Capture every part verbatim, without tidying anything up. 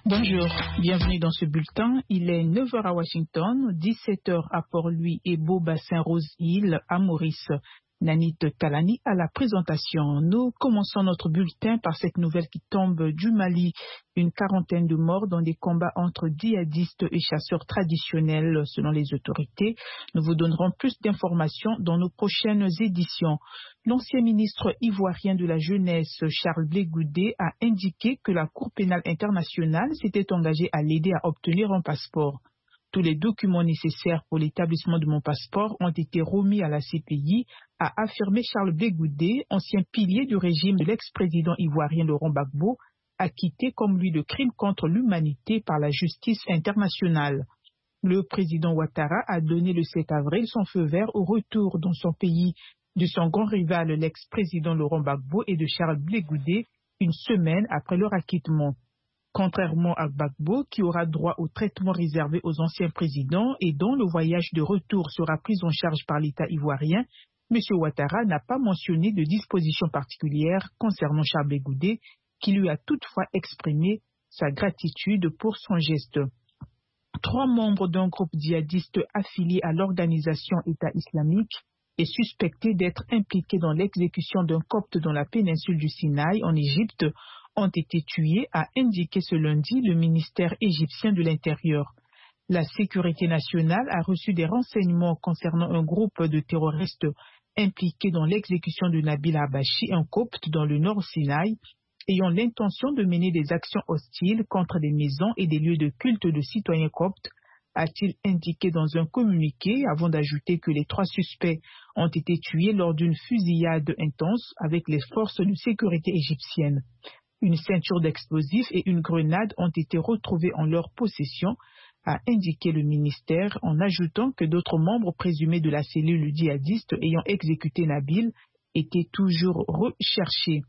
Bonjour, bienvenue dans ce bulletin. Il est neuf heures à Washington, dix-sept heures à Port-Louis et Beau-Bassin-Rose-Île à Maurice. Nanit Talani à la présentation. Nous commençons notre bulletin par cette nouvelle qui tombe du Mali. Une quarantaine de morts dans des combats entre djihadistes et chasseurs traditionnels selon les autorités. Nous vous donnerons plus d'informations dans nos prochaines éditions. L'ancien ministre ivoirien de la Jeunesse, Charles Blé Goudé, a indiqué que la Cour pénale internationale s'était engagée à l'aider à obtenir un passeport. Tous les documents nécessaires pour l'établissement de mon passeport ont été remis à la C P I, a affirmé Charles Blé Goudé, ancien pilier du régime de l'ex-président ivoirien Laurent Gbagbo, acquitté comme lui de crimes contre l'humanité par la justice internationale. Le président Ouattara a donné le sept avril son feu vert au retour dans son pays de son grand rival, l'ex-président Laurent Gbagbo, et de Charles Blé Goudé, une semaine après leur acquittement. Contrairement à Gbagbo, qui aura droit au traitement réservé aux anciens présidents et dont le voyage de retour sera pris en charge par l'État ivoirien, M. Ouattara n'a pas mentionné de disposition particulière concernant Charles Blé Goudé, qui lui a toutefois exprimé sa gratitude pour son geste. Trois membres d'un groupe djihadiste affilié à l'organisation État islamique et suspectés d'être impliqués dans l'exécution d'un copte dans la péninsule du Sinaï en Égypte ont été tués, a indiqué ce lundi le ministère égyptien de l'Intérieur. La sécurité nationale a reçu des renseignements concernant un groupe de terroristes impliqués dans l'exécution de Nabil Habashi, un copte dans le nord Sinaï, ayant l'intention de mener des actions hostiles contre des maisons et des lieux de culte de citoyens coptes, a-t-il indiqué dans un communiqué, avant d'ajouter que les trois suspects ont été tués lors d'une fusillade intense avec les forces de sécurité égyptiennes. Une ceinture d'explosifs et une grenade ont été retrouvées en leur possession, a indiqué le ministère, en ajoutant que d'autres membres présumés de la cellule djihadiste ayant exécuté Nabil étaient toujours recherchés.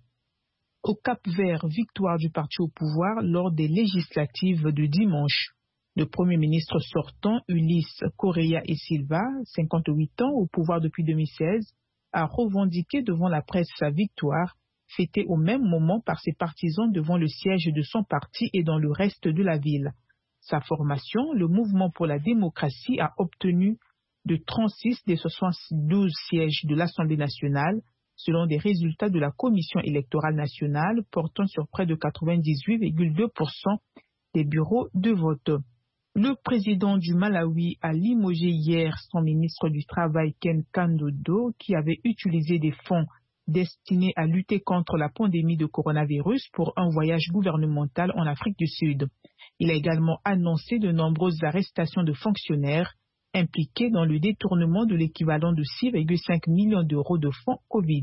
Au Cap-Vert, victoire du parti au pouvoir lors des législatives de dimanche. Le Premier ministre sortant, Ulysse Correa e Silva, cinquante-huit ans au pouvoir depuis deux mille seize, a revendiqué devant la presse sa victoire, fêtée au même moment par ses partisans devant le siège de son parti et dans le reste de la ville. Sa formation, le Mouvement pour la démocratie, a obtenu de trente-six des soixante-douze sièges de l'Assemblée nationale, selon des résultats de la Commission électorale nationale portant sur près de quatre-vingt-dix-huit virgule deux pour cent des bureaux de vote. Le président du Malawi a limogé hier son ministre du Travail Ken Kandodo, qui avait utilisé des fonds destinés à lutter contre la pandémie de coronavirus pour un voyage gouvernemental en Afrique du Sud. Il a également annoncé de nombreuses arrestations de fonctionnaires impliqués dans le détournement de l'équivalent de six virgule cinq millions d'euros de fonds Covid.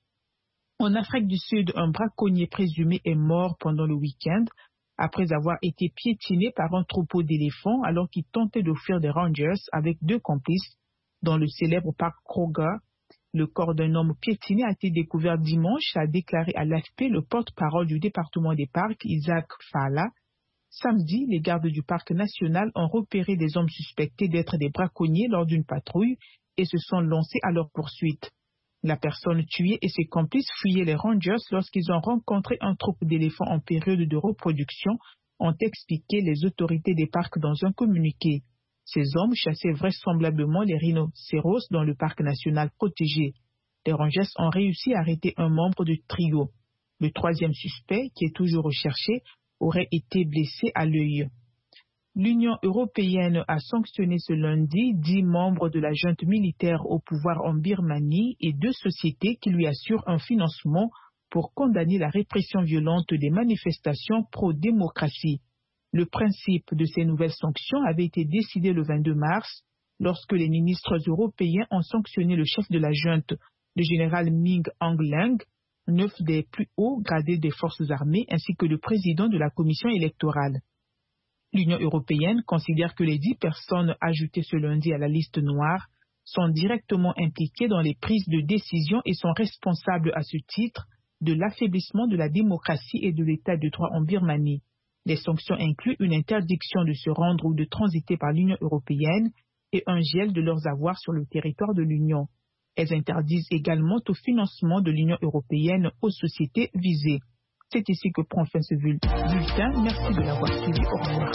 En Afrique du Sud, un braconnier présumé est mort pendant le week-end après avoir été piétiné par un troupeau d'éléphants alors qu'il tentait de fuir des rangers avec deux complices dans le célèbre parc Kruger. Le corps d'un homme piétiné a été découvert dimanche, a déclaré à l'A F P le porte-parole du département des parcs, Isaac Fala. Samedi, les gardes du parc national ont repéré des hommes suspectés d'être des braconniers lors d'une patrouille et se sont lancés à leur poursuite. La personne tuée et ses complices fuyaient les rangers lorsqu'ils ont rencontré un troupeau d'éléphants en période de reproduction, ont expliqué les autorités des parcs dans un communiqué. Ces hommes chassaient vraisemblablement les rhinocéros dans le parc national protégé. Les rangers ont réussi à arrêter un membre du trio. Le troisième suspect, qui est toujours recherché, aurait été blessé à l'œil. L'Union européenne a sanctionné ce lundi dix membres de la junte militaire au pouvoir en Birmanie et deux sociétés qui lui assurent un financement pour condamner la répression violente des manifestations pro-démocratie. Le principe de ces nouvelles sanctions avait été décidé le vingt-deux mars lorsque les ministres européens ont sanctionné le chef de la junte, le général Min Aung Hlaing, neuf des plus hauts gradés des forces armées, ainsi que le président de la commission électorale. L'Union européenne considère que les dix personnes ajoutées ce lundi à la liste noire sont directement impliquées dans les prises de décision et sont responsables à ce titre de l'affaiblissement de la démocratie et de l'état de droit en Birmanie. Les sanctions incluent une interdiction de se rendre ou de transiter par l'Union européenne et un gel de leurs avoirs sur le territoire de l'Union. Elles interdisent également tout financement de l'Union européenne aux sociétés visées. C'est ici que prend fin ce bulletin. Merci de l'avoir suivi. Au revoir.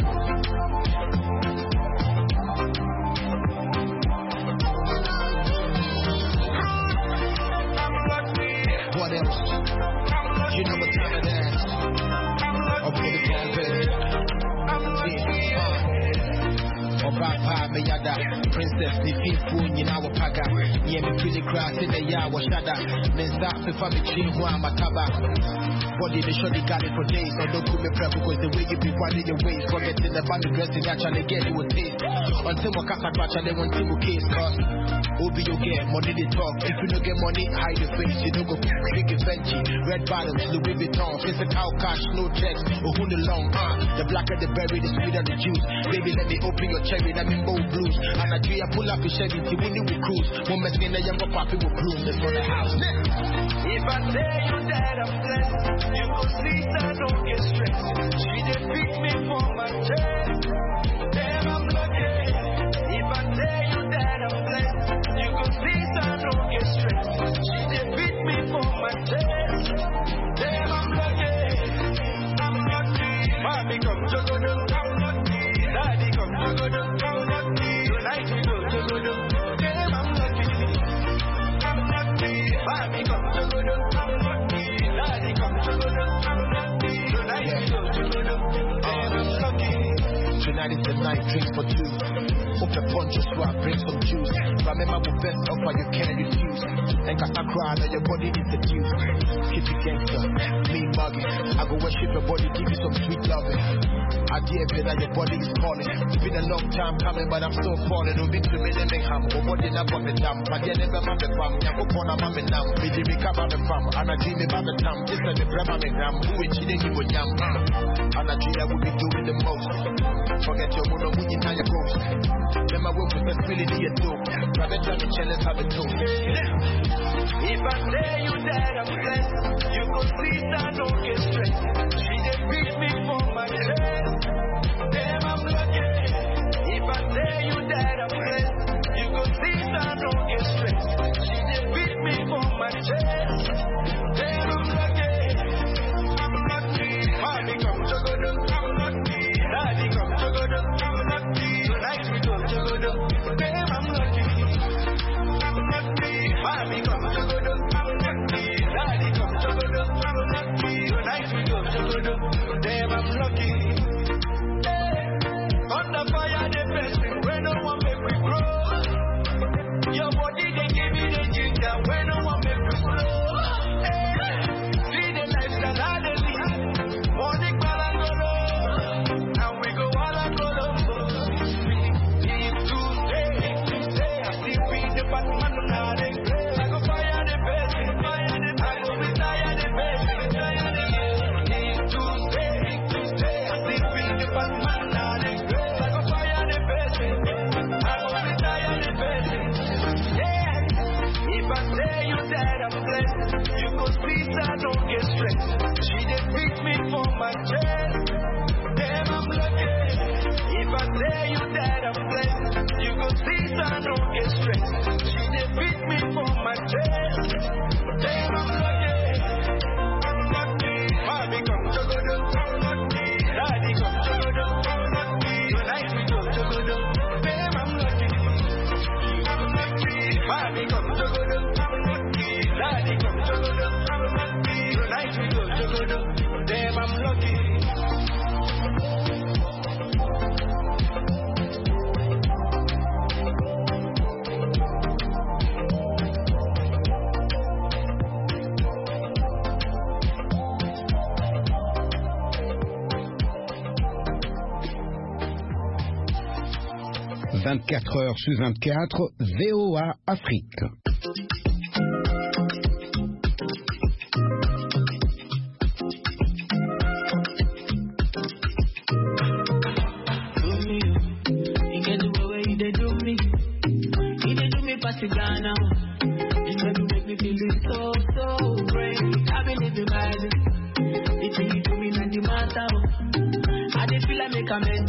What else? You know what time it is. Okay, the campaign. Papa, me yada, princess, the people in our paga. Yeah, me feel the grass in the yawa shada. Men start to family chin, who I'm a taba. Body, they surely got it for days. So don't put me prep because the way you be running your ways. Forgetting the band dressing, actually get it with taste. Until my cat batch, they want to case, cause Obi, you get money, they talk. If you don't get money, hide your face. You don't go big Benji, red bottoms, Louis Vuitton, physical cash, no checks, or who the long, uh, the blacker the berry, the sweeter the juice. Baby, let me open your cherry, let me bold blues. And I do ya pull up a Chevy, to win with cruise. One mess in the younger poppy will bloom, that's for the house. If I tell you that I'm blessed, you go see that I don't get stressed. She did pick me for my chest. Damn, I'm lucky. If I tell you that I'm blessed, you go see that I don't get stressed. She did pick me for my chest. Damn, I'm lucky. I'm lucky. Mommy come to go to, I'm lucky. Daddy come to go to, I'm lucky. Tonight we go to go to. Damn, I'm lucky. I'm lucky. Mommy come to go to, I'm lucky. Daddy come to go to, I'm lucky. Tonight we go to go to. Damn, I'm lucky. Tonight is the night, drinks for two. Hope the punch just so I bring some juice. Remember the best offer you can't refuse. And cause I cry that your body is the juice. Keep it gangster, me muggy. I go worship your body, give you some sweet loving. I dare feel that your body is calling. It's been a long time coming, but I'm still falling. Don't be too many make ham. Oh, body not for the damn. But yeah, never mammy fam. Yeah, go for a mammy now. Be the big about the fam. And I dream about the time. Just like the grandma me gram. Who is cheating you with yam? And I dream I would be doing the most. Forget your mono when you know your ghost. Then my work was best really your dope. Rather try to challenge have it too. If I tell you that I'm blessed, you go see that I don't get stressed. She did pick me for my chest. Damn, I'm lucky. If I tell you that I'm blessed, you go see that I don't get stressed. She did pick me for my chest. Damn, I'm lucky. I'm lucky. Mommy come to go to, I'm lucky. Daddy come to go to, I'm lucky. Tonight we go to go to. Damn, I'm lucky. I'm lucky. Mommy come to go to, I'm lucky. Daddy come to go to, I'm lucky. Tonight we go to go to. Damn, I'm lucky. Hey. Under fire, the best thing when no one make we grow. Your body they give me the ginger when no one make we flow. Hey. See the lifestyle I dey live. Morning balangolo, and we go all Colombo. If today, today I see we the Batman now they play. I go fire the best, fire the best. I go retire the best, retire the best. If today, today I see we the Batman now they play. I go fire the best, I go retire the best. Yeah, if I tell you that I'm blessed, you go see that I don't get stressed. She did pick me for my chest. Damn, I'm lucky. If I tell you that I'm blessed, you go see that I don't get stressed. She did pick me for my chest. Damn, I'm lucky. I'm lucky. Mommy come to go to, I'm lucky. Daddy come to go to, I'm lucky. Tonight we go to go to. Damn, I'm lucky. I'm lucky. Mommy come to go to, I'm lucky. Daddy come to go to, I'm lucky. Tonight we go to go to. Damn, I'm lucky. vingt-quatre heures sur vingt-quatre, V O A Afrique. Come in.